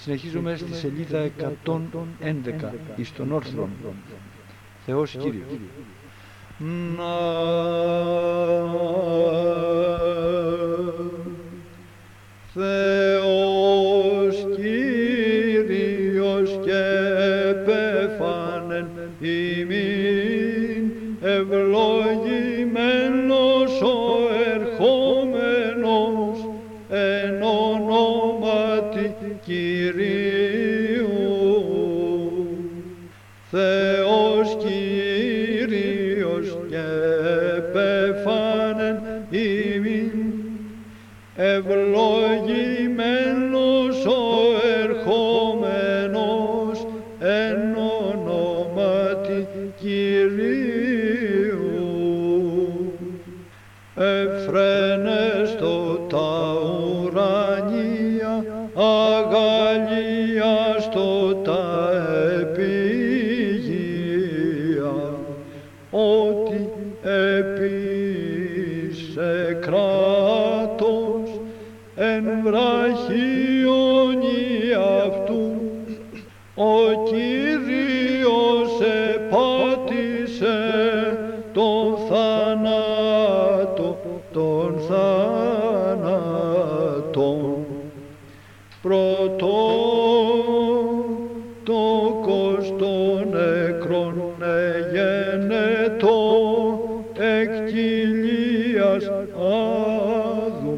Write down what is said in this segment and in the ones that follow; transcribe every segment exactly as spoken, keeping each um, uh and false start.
Συνεχίζουμε στη σελίδα εκατόν έντεκα, εις τον όρθρον. Θεός Κύριος. Να Θεός Κύριος και επέφανεν ημίν, ευλογημένος ο ερχόμενος εν ονόματι Κυρίου. Θεός Κύριος και επέφανεν ημίν, ευλογημένος ο ερχόμενος εν ονόματι Κυρίου. Εφραίνεστο τα ουρανία, αγαλίαστο τα επίγεια, ότι επίσε κράτος εν βραχίονι αυτού, ο Κύριος επάτησε τον θάνατο, τον θάνατον. Πρωτότοκος των νεκρών εγένετο εκ κοιλίας άδου,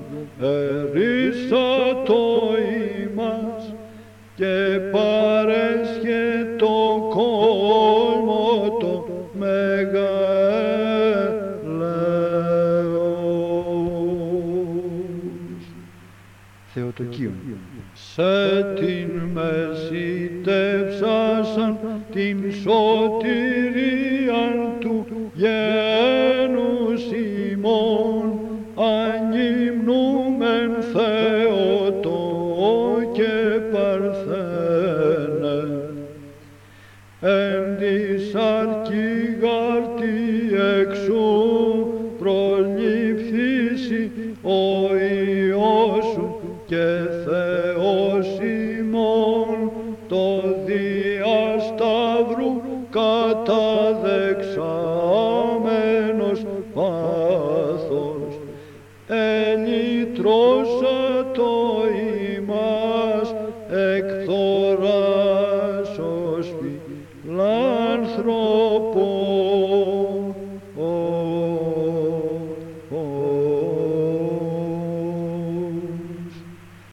ερίσατο ημάς και παρέσχε το κόλμο το μεγαλέως. Θεοτοκίον. Σε την μεσητεύσασαν την σωτηρίαν του γένους ημών, ανυμνούμεν Θεοτό και Παρθένε. Εν της αρκηγάρτη εξού προληφθήσει ο Υιός σου και Θεός ημών το